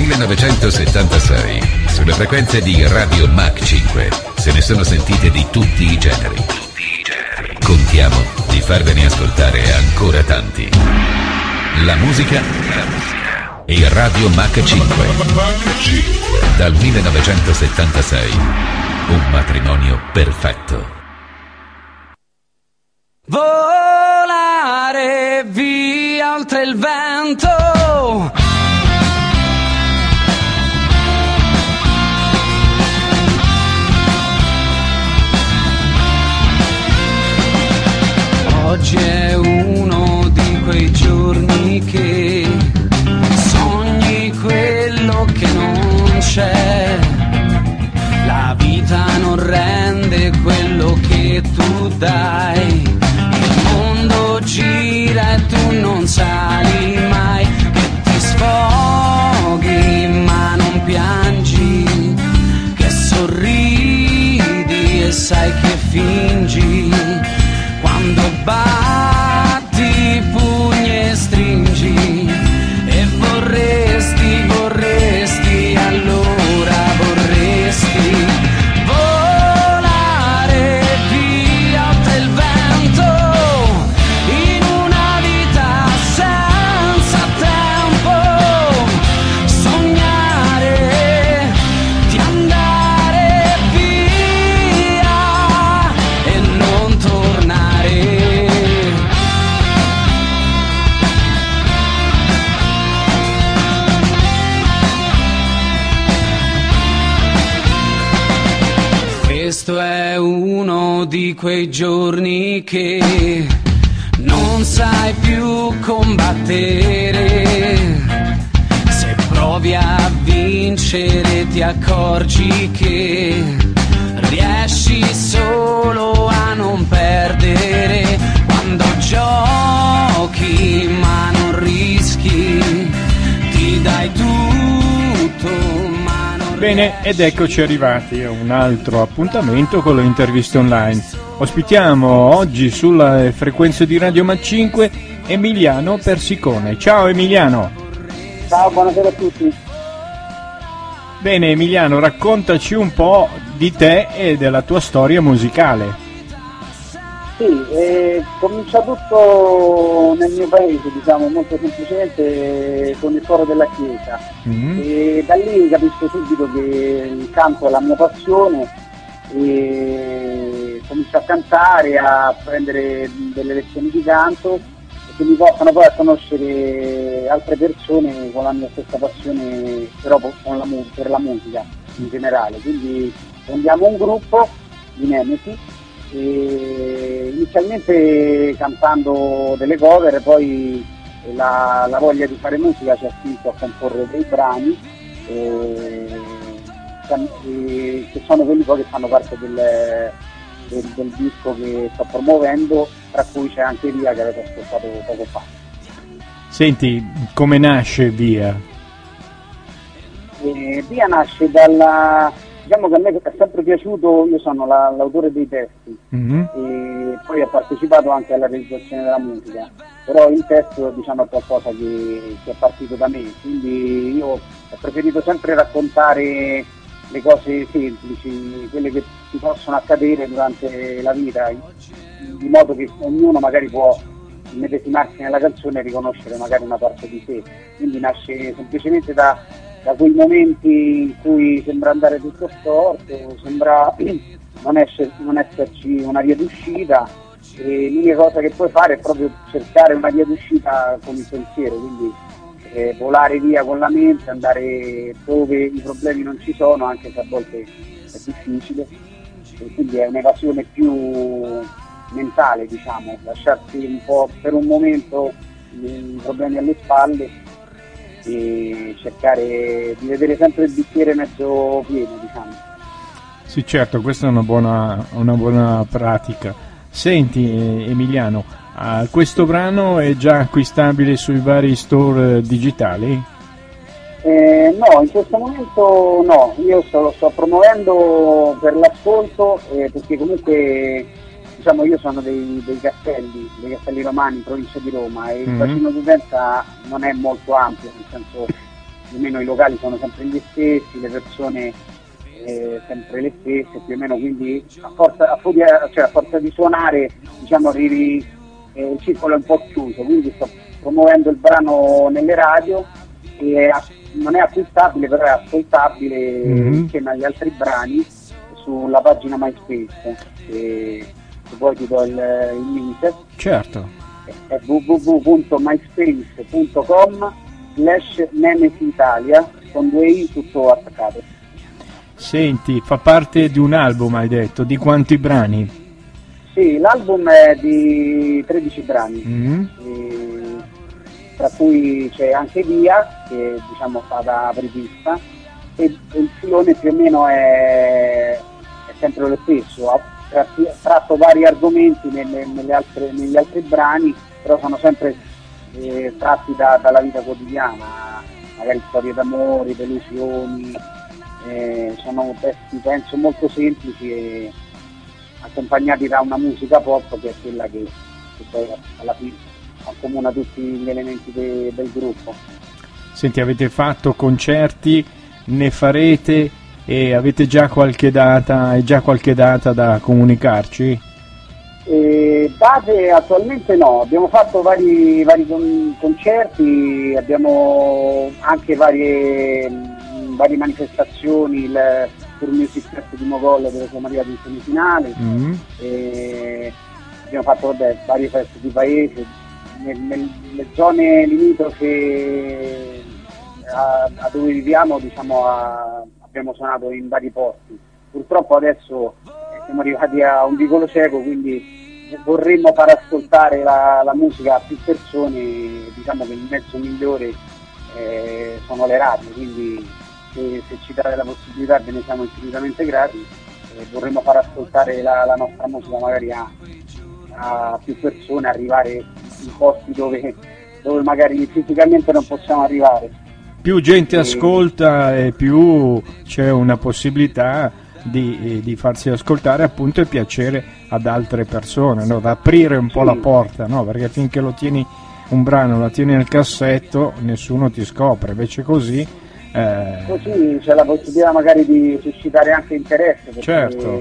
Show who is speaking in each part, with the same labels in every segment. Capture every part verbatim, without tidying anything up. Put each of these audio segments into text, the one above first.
Speaker 1: millenovecentosettantasei, sulle frequenze di Radio Mach cinque, se ne sono sentite di tutti i generi. Contiamo di farvene ascoltare ancora tanti. La musica e Radio Mach cinque. Dal millenovecentosettantasei, un matrimonio perfetto.
Speaker 2: Volare via oltre il vento, oggi è uno di quei giorni che sogni quello che non c'è. La vita non rende quello che tu dai. Il mondo gira e tu non sali mai. Che ti sfoghi ma non piangi. Che sorridi e sai che fingi. Quando batti i pugni e stringi e vorresti, vorresti, allora vorresti volare via oltre il vento in una vita senza tempo, sognare di andare via e non tornare. Questo è uno di quei giorni che non sai più combattere. Se provi a vincere ti accorgi che riesci solo a non perdere. Quando giochi ma non rischi, ti dai tutto.
Speaker 3: Bene, ed eccoci arrivati a un altro appuntamento con le interviste online. Ospitiamo oggi sulle frequenze di Radio Mach cinque Emiliano Persicone. Ciao Emiliano.
Speaker 4: Ciao, buonasera a tutti.
Speaker 3: Bene Emiliano, raccontaci un po' di te e della tua storia musicale.
Speaker 4: Sì, eh, comincia tutto nel mio paese, diciamo, molto semplicemente con il coro della chiesa. Mm-hmm. E da lì capisco subito che il canto è la mia passione e comincio a cantare, a prendere delle lezioni di canto che mi portano poi a conoscere altre persone con la mia stessa passione, però con la, per la musica in generale. Quindi fondiamo un gruppo di Nemesi, e inizialmente cantando delle cover, poi la, la voglia di fare musica ci ha spinto a comporre dei brani e, e, che sono quelli poi che fanno parte del, del, del disco che sto promuovendo, tra cui c'è anche Via che avete ascoltato poco fa.
Speaker 3: Senti, come nasce Via?
Speaker 4: E Via nasce dalla... Diciamo che a me è sempre piaciuto, io sono la, l'autore dei testi, mm-hmm. e poi ho partecipato anche alla realizzazione della musica, però il testo, diciamo, è qualcosa che, che è partito da me, quindi io ho preferito sempre raccontare le cose semplici, quelle che ti possono accadere durante la vita, di modo che ognuno magari può medesimarsi nella canzone e riconoscere magari una parte di sé, quindi nasce semplicemente da... da quei momenti in cui sembra andare tutto storto, sembra non, esser, non esserci una via d'uscita, e l'unica cosa che puoi fare è proprio cercare una via d'uscita con il pensiero, quindi eh, volare via con la mente, andare dove i problemi non ci sono, anche se a volte è difficile, e quindi è un'evasione più mentale, diciamo, lasciarsi un po' per un momento i problemi alle spalle e cercare di vedere sempre il bicchiere mezzo pieno, diciamo.
Speaker 3: Sì, certo, questa è una buona, una buona pratica. Senti Emiliano, uh, questo brano è già acquistabile sui vari store digitali?
Speaker 4: Eh, no, in questo momento no, io sto, lo sto promuovendo per l'ascolto, eh, perché comunque, diciamo, io sono dei, dei castelli, dei castelli romani in provincia di Roma, e il mm-hmm. bacino d'utenza non è molto ampio, nel senso più o meno i locali sono sempre gli stessi, le persone eh, sempre le stesse più o meno, quindi a forza, a furia, cioè a forza di suonare, diciamo, ri, eh, il circolo è un po' chiuso, quindi sto promuovendo il brano nelle radio e a, non è acquistabile, però è ascoltabile mm-hmm. insieme agli altri brani sulla pagina MySpace, e se vuoi ti do il, il link.
Speaker 3: Certo.
Speaker 4: È w w w punto myspace punto com slash Nemesi Italia con due i tutto attaccato.
Speaker 3: Senti, fa parte di un album, hai detto, di quanti brani?
Speaker 4: Sì, l'album è di tredici brani, mm-hmm. e, tra cui c'è anche Via, che diciamo fa da apripista, e, e il filone più o meno è, è sempre lo stesso, ha tratti, tratto vari argomenti nelle, nelle altre, negli altri brani, però sono sempre eh, tratti da, dalla vita quotidiana, magari storie d'amore, delusioni, eh, sono testi penso molto semplici e accompagnati da una musica pop che è quella che, che poi alla fine accomuna tutti gli elementi de, del gruppo.
Speaker 3: Senti, avete fatto concerti, ne farete e avete già qualche data, è già qualche data da comunicarci?
Speaker 4: Eh, date attualmente no, abbiamo fatto vari, vari con, concerti, abbiamo anche varie, varie manifestazioni, il Tour Music Fest di Mogol dove siamo arrivati in semifinale, mm. e abbiamo fatto vabbè, varie feste di paese, nel, nelle zone limitrofe a, a dove viviamo, diciamo, a, abbiamo suonato in vari posti. Purtroppo adesso siamo arrivati a un vicolo cieco, quindi vorremmo far ascoltare la, la musica a più persone, diciamo che il mezzo migliore eh, sono le radio, quindi se, se ci date la possibilità ve ne siamo infinitamente grati, eh, vorremmo far ascoltare la, la nostra musica magari a, a più persone, arrivare in posti dove, dove magari fisicamente non possiamo arrivare.
Speaker 3: Più gente e... ascolta e più c'è una possibilità Di, di farsi ascoltare appunto e piacere ad altre persone, no? Da aprire un po' sì. la porta, no? Perché finché lo tieni un brano, lo tieni nel cassetto, nessuno ti scopre, invece così eh...
Speaker 4: così c'è la possibilità magari di suscitare anche interesse, perché
Speaker 3: certo.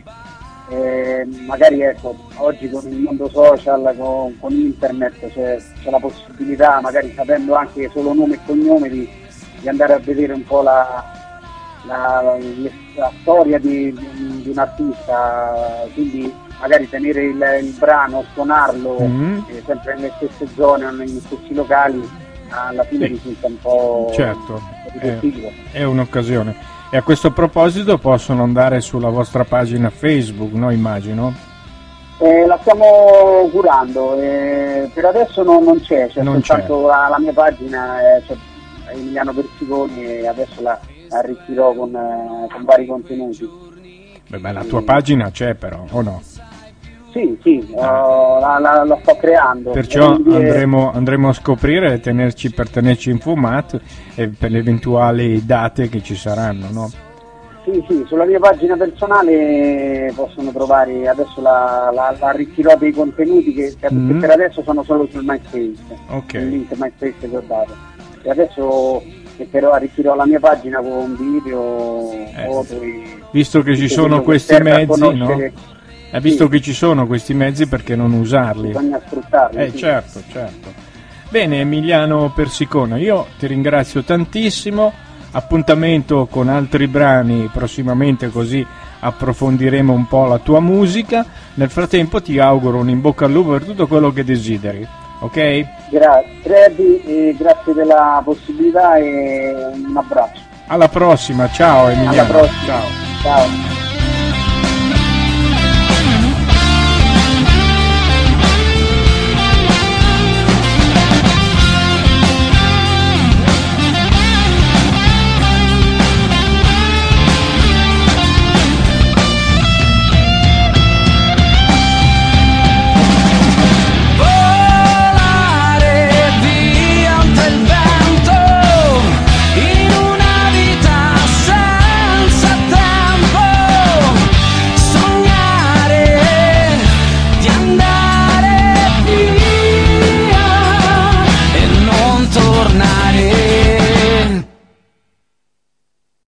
Speaker 4: eh, magari ecco, oggi con il mondo social, con, con internet c'è, c'è la possibilità, magari sapendo anche solo nome e cognome, di, di andare a vedere un po' la La, la storia di, di, di un artista, quindi magari tenere il, il brano, suonarlo mm-hmm. eh, sempre nelle stesse zone, negli stessi locali, alla fine sì. risulta un po'
Speaker 3: certo, è, è un'occasione. E a questo proposito possono andare sulla vostra pagina Facebook, no, immagino?
Speaker 4: Eh, la stiamo curando, eh, per adesso no, non c'è, c'è non soltanto c'è. La, la mia pagina, eh, c'è Emiliano Persiconi, e adesso la arricchirò con, eh, con vari contenuti.
Speaker 3: Beh, beh, la tua e... pagina c'è però, o no?
Speaker 4: Sì, sì, uh, la, la, la sto creando.
Speaker 3: Perciò andremo, andremo a scoprire e tenerci, per tenerci informati e per le eventuali date che ci saranno, no?
Speaker 4: Sì, sì, sulla mia pagina personale possono trovare, adesso la, la, la arricchirò dei contenuti che, che mm. per adesso sono solo sul MySpace,
Speaker 3: okay.
Speaker 4: il link MySpace che ho dato. E adesso però arricchirò la mia pagina con video, eh, foto e,
Speaker 3: visto che ci sono questi mezzi, no? Eh, visto sì. che ci sono questi mezzi, perché non usarli?
Speaker 4: Bisogna sfruttarli.
Speaker 3: Eh,
Speaker 4: sì.
Speaker 3: certo, certo. Bene, Emiliano Persicona, io ti ringrazio tantissimo, appuntamento con altri brani prossimamente, così approfondiremo un po' la tua musica. Nel frattempo ti auguro un in bocca al lupo per tutto quello che desideri. Ok?
Speaker 4: Grazie, e grazie della possibilità e un abbraccio.
Speaker 3: Alla prossima, ciao Emiliano.
Speaker 4: Alla prossima.
Speaker 3: Ciao.
Speaker 4: Ciao.